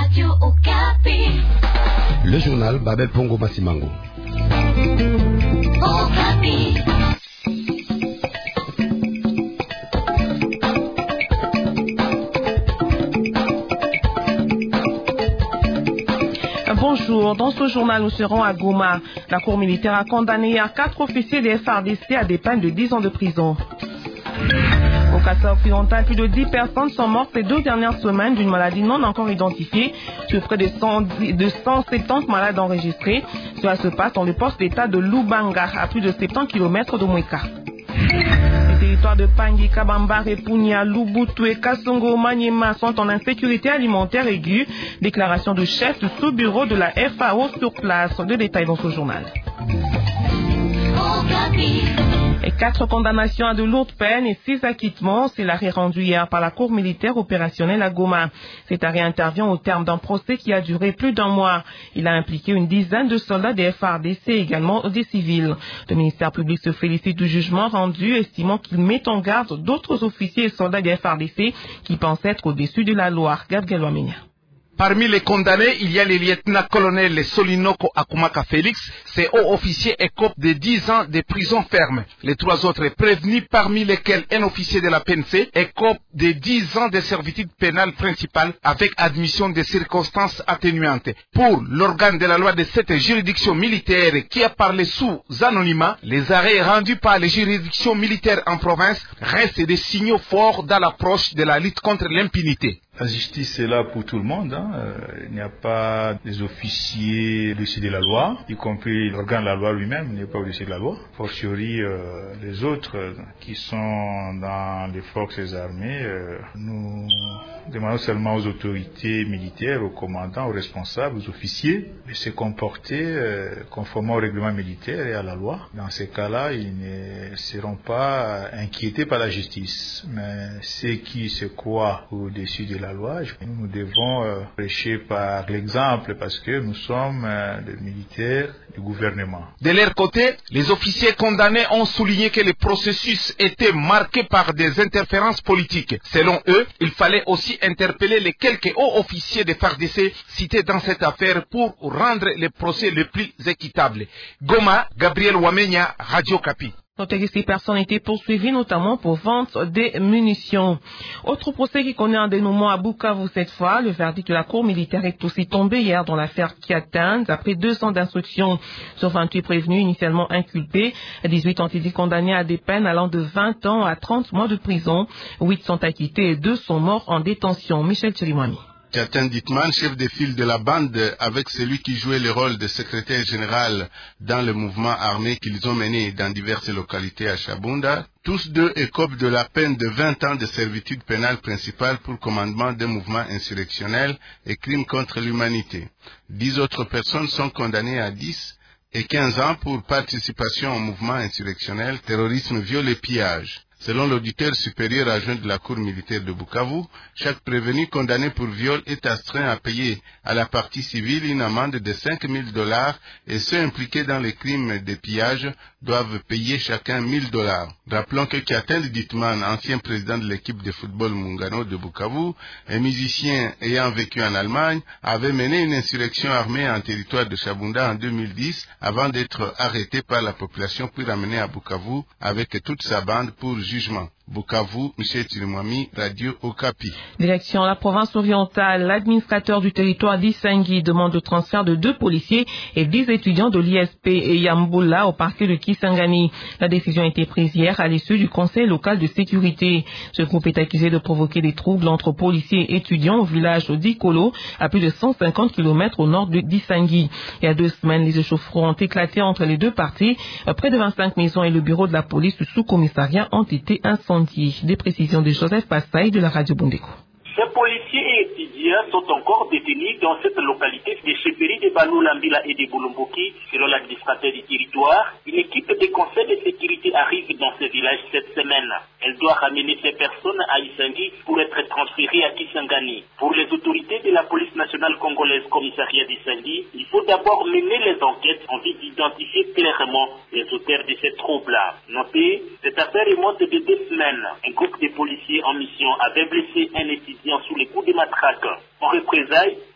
Radio Okapi. Le journal Babel Pongo Masimango. Okapi. Bonjour, dans ce journal nous serons à Goma. La cour militaire a condamné hier 4 officiers des FARDC à des peines de 10 ans de prison. Au Kasaï occidental, plus de 10 personnes sont mortes ces 2 dernières semaines d'une maladie non encore identifiée sur près de 170 malades enregistrés. Cela se passe dans le poste d'état de Lubanga, à plus de 70 km de Mweka. Les territoires de Pangui, Kabambare, Punya, Lubutwe, Kasongo, Maniema sont en insécurité alimentaire aiguë. Déclaration de chef du sous-bureau de la FAO sur place. De détails dans ce journal. Et 4 condamnations à de lourdes peines et 6 acquittements, c'est l'arrêt rendu hier par la cour militaire opérationnelle à Goma. Cet arrêt intervient au terme d'un procès qui a duré plus d'1 mois. Il a impliqué une dizaine de soldats des FARDC et également des civils. Le ministère public se félicite du jugement rendu, estimant qu'il met en garde d'autres officiers et soldats des FARDC qui pensent être au-dessus de la loi. Gabriel Wamenia. Parmi les condamnés, il y a le lieutenant-colonel Solinoko Akumaka Félix, ces hauts officiers écopent de 10 ans de prison ferme. Les 3 autres prévenus, parmi lesquels un officier de la PNC, écope de 10 ans de servitude pénale principale avec admission de circonstances atténuantes. Pour l'organe de la loi de cette juridiction militaire qui a parlé sous anonymat, les arrêts rendus par les juridictions militaires en province restent des signaux forts dans l'approche de la lutte contre l'impunité. La justice est là pour tout le monde. Il n'y a pas des officiers au-dessus de la loi, y compris l'organe de la loi lui-même n'est pas au-dessus de la loi. Fortiori, les autres qui sont dans les forces armées, nous demandons seulement aux autorités militaires, aux commandants, aux responsables, aux officiers de se comporter conformément au règlement militaire et à la loi. Dans ces cas-là, ils ne seront pas inquiétés par la justice. Mais ceux qui se croient au-dessus de la loi, nous devons prêcher par l'exemple parce que nous sommes des militaires du gouvernement. De leur côté, les officiers condamnés ont souligné que le processus était marqué par des interférences politiques. Selon eux, il fallait aussi interpeller les quelques hauts officiers de FARDC cités dans cette affaire pour rendre le procès le plus équitable. Goma, Gabriel Wamenya, Radio Okapi. Notez que 6 personnes étaient poursuivies, notamment pour vente des munitions. Autre procès qui connaît un dénouement à Bukavu cette fois. Le verdict de la cour militaire est aussi tombé hier dans l'affaire Kiatans après 2 ans d'instruction. Sur 28 prévenus initialement inculpés, 18 ont été condamnés à des peines allant de 20 ans à 30 mois de prison. 8 sont acquittés et 2 sont morts en détention. Michel Chirimwami. Kiatan Ditman, chef de file de la bande, avec celui qui jouait le rôle de secrétaire général dans le mouvement armé qu'ils ont mené dans diverses localités à Chabunda, tous 2 écopent de la peine de 20 ans de servitude pénale principale pour commandement d'un mouvement insurrectionnel et crime contre l'humanité. 10 autres personnes sont condamnées à 10 et 15 ans pour participation au mouvement insurrectionnel, terrorisme, viol et pillage. Selon l'auditeur supérieur adjoint de la cour militaire de Bukavu, chaque prévenu condamné pour viol est astreint à payer à la partie civile une amende de $5,000 et ceux impliqués dans les crimes de pillage doivent payer chacun $1,000. Rappelons que Kiatan Ditman, ancien président de l'équipe de football Mungano de Bukavu, un musicien ayant vécu en Allemagne, avait mené une insurrection armée en territoire de Chabunda en 2010 avant d'être arrêté par la population puis ramené à Bukavu avec toute sa bande pour jugement. Bukavu, Michel Chirimwami, Radio Okapi. Direction la province orientale, l'administrateur du territoire d'Isangui demande le transfert de 2 policiers et 10 étudiants de l'ISP et Yamboula au parquet de Kisangani. La décision a été prise hier à l'issue du conseil local de sécurité. Ce groupe est accusé de provoquer des troubles entre policiers et étudiants au village d'Ikolo, à plus de 150 km au nord d'Isangui. Il y a 2 semaines, les échauffourées ont éclaté entre les 2 parties. Près de 25 maisons et le bureau de la police du sous-commissariat ont été incendiés. Des précisions de Joseph Passaï de la radio Bondeko. Ces policiers et étudiants sont encore détenus dans cette localité des chefferies de Balou, Lambila et de Boulomboki. Selon l'administrateur du territoire, une équipe de conseil de sécurité arrive dans ce village cette semaine. Elle doit ramener ces personnes à Isangui pour être transférées à Kisangani. Pour les autorités de la police nationale congolaise commissariat d'Isangui, il faut d'abord mener les enquêtes en vue d'identifier clairement les auteurs de ces troubles-là. Notez, cette affaire remonte de 2 semaines. Un groupe de policiers en mission avait blessé un étudiant sous les coups de matraque. En représailles,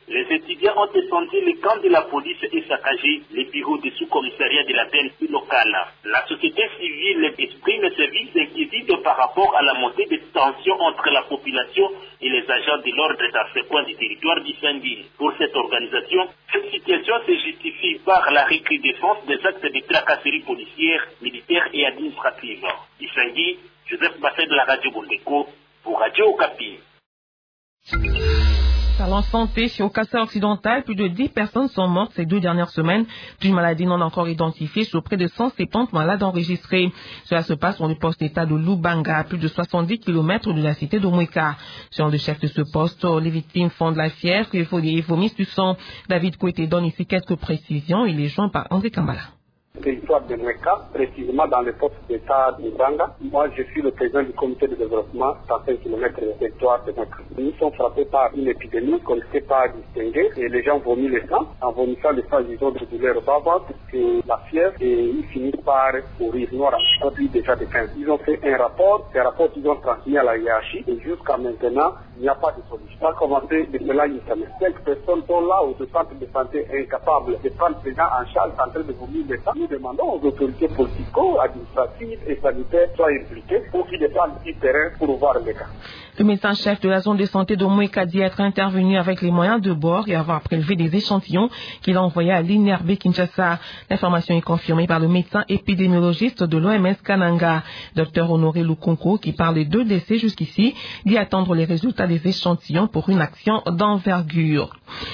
Les étudiants ont descendu les camps de la police et saccagé les bureaux des sous-commissariats de la BNP locale. La société civile exprime ses vives inquiétudes par rapport à la montée des tensions entre la population et les agents de l'ordre dans ce coin du territoire d'Issangui. Pour cette organisation, cette situation se justifie par la recrudescence des actes de tracasserie policière, militaire et administrative. Issangui, Joseph Basset de la Radio Bondeko pour Radio Okapi. Parlant santé, au Kassai occidental, plus de 10 personnes sont mortes ces 2 dernières semaines d'une maladie non encore identifiée sur près de 170 malades enregistrés. Cela se passe dans le poste d'État de Lubanga, à plus de 70 km de la cité d'Omweka. Selon le chef de ce poste, les victimes font de la fièvre et vomissent du sang. David Kouete donne ici quelques précisions. Il est joint par André Kambala. Territoire de Mweka, précisément dans le poste d'État de Banga. Moi, je suis le président du comité de développement 105 km du territoire de Mweka. Nous sommes frappés par une épidémie qu'on ne sait pas distinguer et les gens vomissent le sang. En vomissant le sang, ils ont des douleurs au bas-ventre et la fièvre et ils finissent par mourir. Nous avons eu déjà des cas. Ils ont fait un rapport, ces rapports qu'ils ont transmis à la hiérarchie et jusqu'à maintenant, il n'y a pas de solution. Ça a commencé depuis là une semaine. 5 personnes sont là au centre de santé incapables de prendre les gens en charge en train de vomir le sang. Nous demandons aux autorités politico-administratives et sanitaires soient impliquées pour qu'ils défendent du terrain pour voir les cas. Le médecin-chef de la zone de santé d'Omweka dit être intervenu avec les moyens de bord et avoir prélevé des échantillons qu'il a envoyés à l'INRB Kinshasa. L'information est confirmée par le médecin épidémiologiste de l'OMS Kananga, Dr Honoré Lukonko, qui parle de 2 décès jusqu'ici, dit attendre les résultats des échantillons pour une action d'envergure.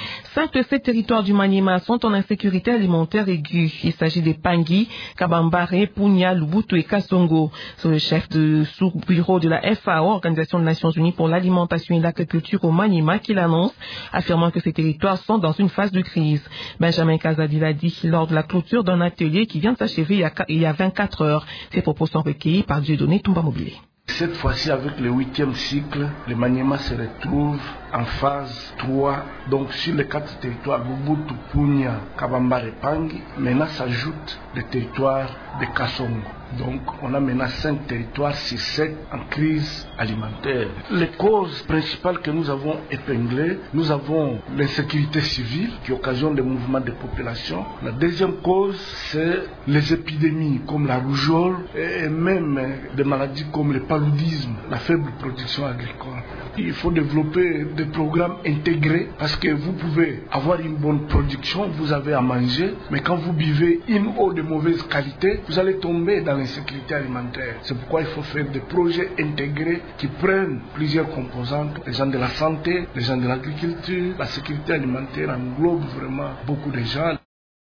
5 de ces territoires du Maniema sont en insécurité alimentaire aiguë. Il s'agit des Pangui, Kabambare, Punya, Lubutu et Kasongo. C'est le chef de sous-bureau de la FAO, Organisation des Nations Unies pour l'alimentation et l'agriculture au Maniema, qui l'annonce, affirmant que ces territoires sont dans une phase de crise. Benjamin Kazadi l'a dit lors de la clôture d'un atelier qui vient de s'achever il y a 24 heures. Ces propos sont recueillis par Dieudonné Toumba Mobile. Cette fois-ci, avec le 8e cycle, le Maniema se retrouve en phase 3. Donc, sur les 4 territoires, Lubutu, Punya, Kabambare, Pangi, maintenant s'ajoutent les territoires de Kasongo. Donc, on a maintenant 5 territoires sur 7 en crise alimentaire. Les causes principales que nous avons épinglées, nous avons l'insécurité civile qui occasionne des mouvements de population. La deuxième cause, c'est les épidémies comme la rougeole et même des maladies comme le paludisme, la faible production agricole. Il faut développer des programmes intégrés parce que vous pouvez avoir une bonne production, vous avez à manger, mais quand vous buvez une eau de mauvaise qualité, vous allez tomber dans l'insécurité alimentaire. C'est pourquoi il faut faire des projets intégrés qui prennent plusieurs composantes. Les gens de la santé, les gens de l'agriculture, la sécurité alimentaire englobe vraiment beaucoup de gens.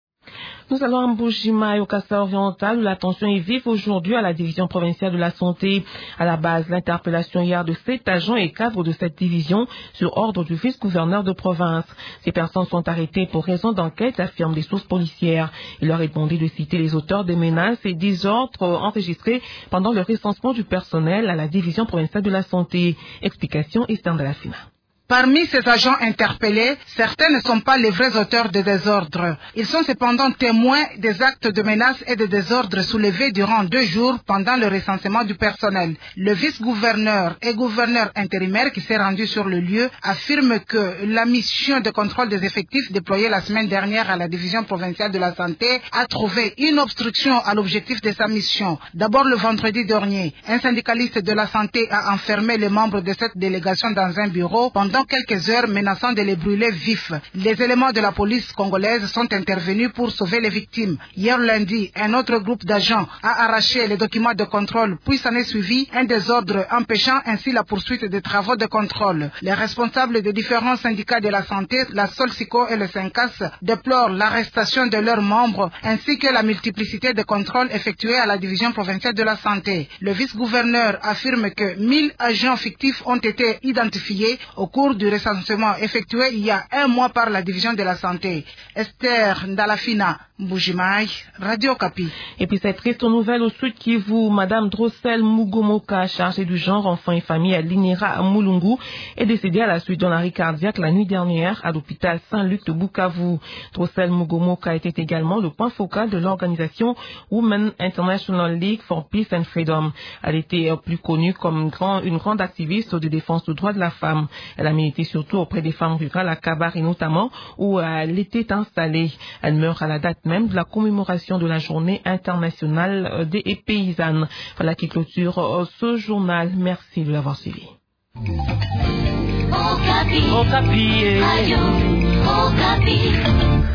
Nous allons à Mbujima et au Kassai oriental où la tension est vive aujourd'hui à la division provinciale de la santé. À la base, l'interpellation hier de 7 agents et cadres de cette division sur ordre du vice-gouverneur de province. Ces personnes sont arrêtées pour raison d'enquête, affirment des sources policières. Il leur est demandé de citer les auteurs des menaces et désordres enregistrés pendant le recensement du personnel à la division provinciale de la santé. Explication Esther de la Fina. Parmi ces agents interpellés, certains ne sont pas les vrais auteurs des désordres. Ils sont cependant témoins des actes de menaces et de désordres soulevés durant 2 jours pendant le recensement du personnel. Le vice-gouverneur et gouverneur intérimaire qui s'est rendu sur le lieu affirme que la mission de contrôle des effectifs déployée la semaine dernière à la division provinciale de la santé a trouvé une obstruction à l'objectif de sa mission. D'abord le vendredi dernier, un syndicaliste de la santé a enfermé les membres de cette délégation dans un bureau pendant quelques heures menaçant de les brûler vifs. Les éléments de la police congolaise sont intervenus pour sauver les victimes. Hier lundi, un autre groupe d'agents a arraché les documents de contrôle, puis s'en est suivi un désordre empêchant ainsi la poursuite des travaux de contrôle. Les responsables des différents syndicats de la santé, la Solsico et le Syncas, déplorent l'arrestation de leurs membres ainsi que la multiplicité de contrôles effectués à la division provinciale de la santé. Le vice-gouverneur affirme que 1000 agents fictifs ont été identifiés au cours du recensement effectué il y a 1 mois par la division de la santé. Esther Ndalafina, Mbujimai, Radio Okapi. Et puis cette triste nouvelle au Sud Kivu, Madame Drossel Mugomoka, chargée du genre enfants et famille à l'INERA à Mulungu, est décédée à la suite d'un arrêt cardiaque la nuit dernière à l'hôpital Saint-Luc de Bukavu. Drossel Mugomoka était également le point focal de l'organisation Women International League for Peace and Freedom. Elle était plus connue comme une grande activiste de défense des droits de la femme. Elle a milité surtout auprès des femmes rurales à Kabari notamment, où elle était installée. Elle meurt à la date même de la commémoration de la journée internationale des paysannes. Voilà qui clôture ce journal. Merci de l'avoir suivi. Okapi.